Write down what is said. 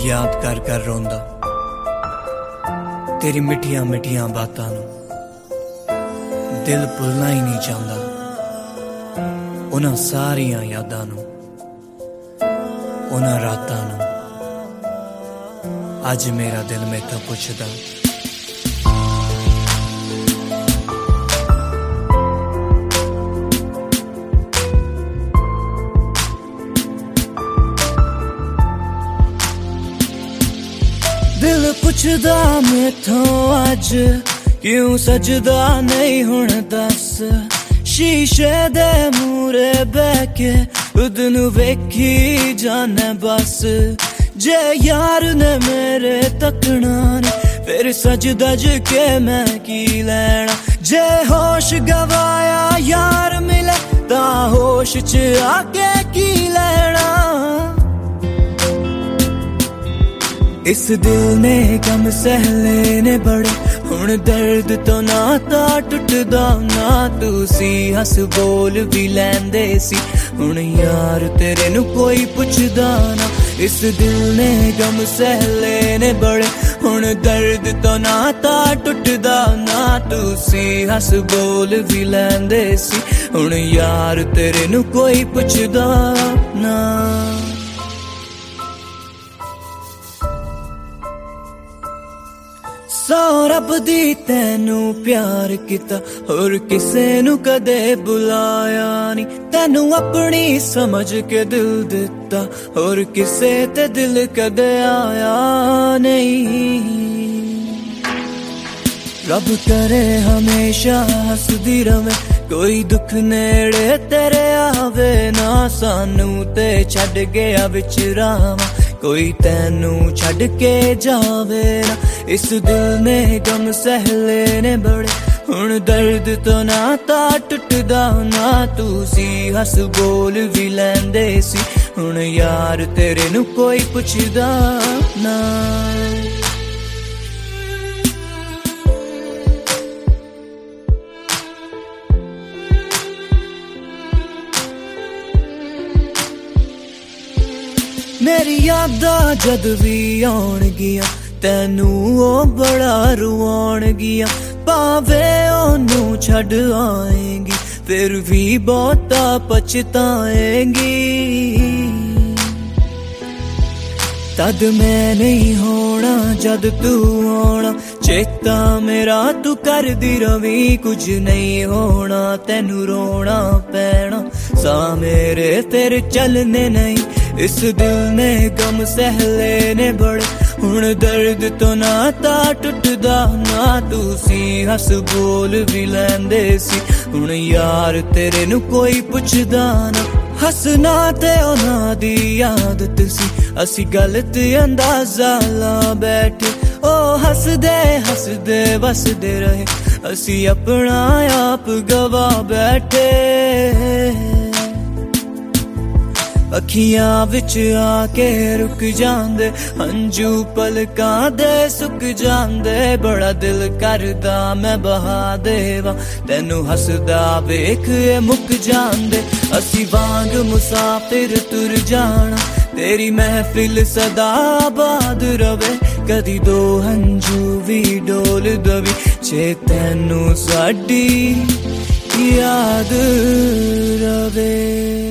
याद कर कर रोंदा तेरी मिठिया मिठिया बातां नूं दिल भुलना ही नहीं चाहता उन्हां सारियां यादां नूं उन्हां रातां नूं अज मेरा दिल मैथों पुछदा दिल पुछदा मैथों अज क्यों सजदा नहीं हुण दस शीशे दे मूरे बह के खुद नू वेखी जाने बस जे यार ने मेरे तकना फिर सज दज के मैं की लैना जे होश गवाया यार मिले ता होश च आके की लैना इस दिल ने गम सहले ने बड़े हुण दर्द तो नाता टुटदा ना तुसी हस बोल भी लैंदे सी हुण यार तेरे नू कोई पुछदा ना इस दिल ने गम सहले ने बड़े हुण दर्द तो नाता टुटदा ना तुसी हस बोल भी लैंदे सी हुण यार तेरे नू कोई पुछदा ना सौ रब दी तैनू प्यार किता और किसे नू कदे बुलाया नी तैनू अपनी समझ के दिल दिता और किसे ते दिल कदे आया नहीं रब करे हमेशा हसदी रवे कोई दुख नेड़े तेरे आवे ना सानू ते छड़ गया विच रावा कोई तैनू छड़ के जावे ना इस दिल ने गम सहले ने बड़े हुण दर्द तो नाता टुटदा ना तुसी हस बोल भी लैंदे सी हुण यार तेरे नू कोई पुछदा ना मेरी यादां जद भी आउणगियां तैनू ओ बड़ा रुआणगियां भावे ओनू छड़ आएंगी फिर भी बहुता पछताएंगी तद मैं नहीं होना जद तू आना चेता मेरा तू कर दी रवी कुछ नहीं होना तैनू रोना पैना सा मेरे तेरे चलने नहीं इस दिल ने गम सहले ने बड़े हुण दर्द तो नाता टुटदा ना तुसी हस बोल भी लैंदे सी हुण यार तेरे नू कोई पुछदा ना हसना ते उन्हां दी आदत सी असी गलत अंदाजा ला बैठे ओ हसदे हसदे वसदे रहे असी अपना आप गवा बैठे अखियां विच आके रुक जांदे हंजू पलकां दे सुक जांदे बड़ा दिल करदा मैं बहा देवा तैनू हसदा वेख मुक जांदे असी वांग मुसाफिर तुर जाना तेरी महफिल सदा आबाद रवे कदी दो हंजू भी डोल दवी जे तैनू साडी याद रवे।